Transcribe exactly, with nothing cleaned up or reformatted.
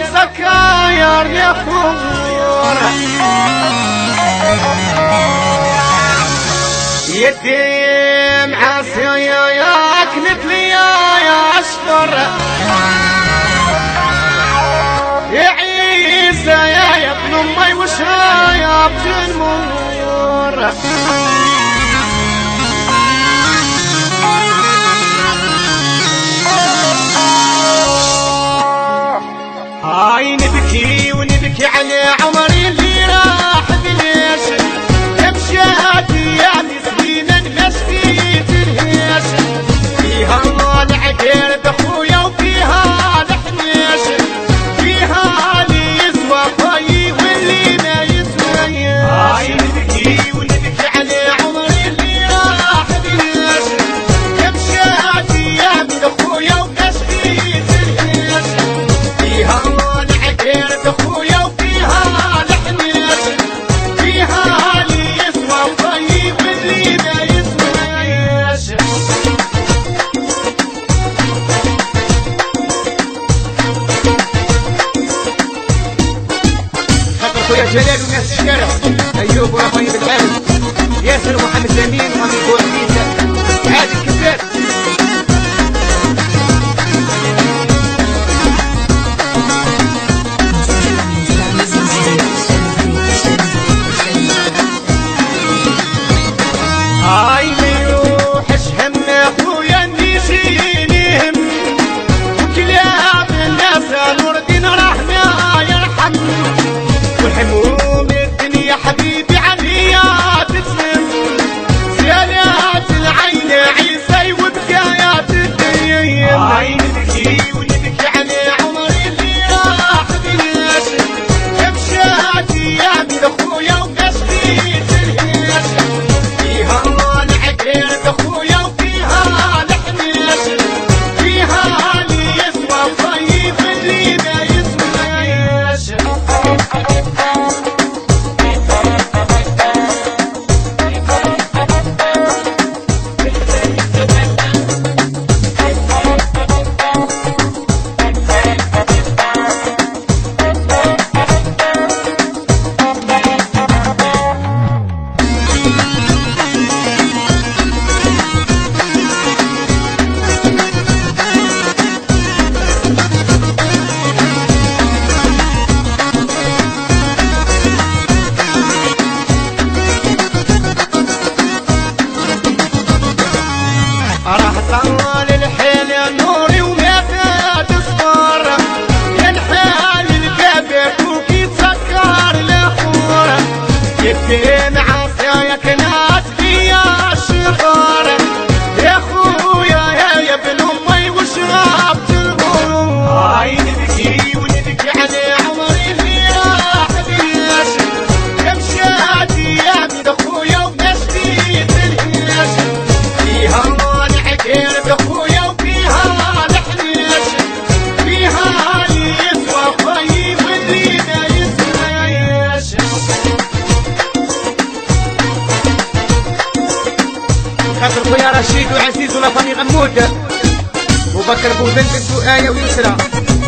سكاير يا خور يدي معاسية يا كنت لي يا اشفر يا عيسى يا ابن امي وشها يا بجنمور هاي نبكي ونبكي على عمري اللي راح بليش بمشاتي يعني سنين المشكي ترهيش فيها العقير بخويا وفيها الحنيش فيها اللي يسوى خي واللي ما يسوى. هاي نبكي ونبكي على عمري اللي راح بليش بمشاتي يعني بخويا ومشكي ترهيش فيها اخويا وفيها الحنيش فيها اللي يسوى الطيب واللي ما يسواش. خاطر خويا جلال وناس الشارع ايوب ورفايب العالم ياسر ومحمد لامين وامين بورقيسه عادل الكباب. هاي ميوحش هم اخويا اللي يجيني هم وكلاب الناس نور الدين رحمة يرحم والحموم الدنيا حبيبي عليا تسلم زيالات العين عيسى وبكايات الدنيا. هاي نبكي ونبكي على عمري اللي راح بليش بمشاتي يا ابن اخويا وقشتي ترهيش فيها اخويا وفيها الحنيش فيها اللي يسوى الطيب اللي ما يسواش. راح طول الحيل نوري وما فات صفار ينحال الكبك وكي تسكر الاخور يبكي معاصيا كنات فيا الشغار يا خويا يا ابن امي وشراب تغور. هاي نبكي ونبكي على عمري اللي راح بليش بمشاتي يا ابن اخويا ومشتي تلهيش فيها اخويا وفيها الحنيش فيها اللي يسوى الطيب واللي ما يسواش. خاطر خويا رشيد وعزيز ولفاني غمود وبكر بوذن بنت آية ويسرى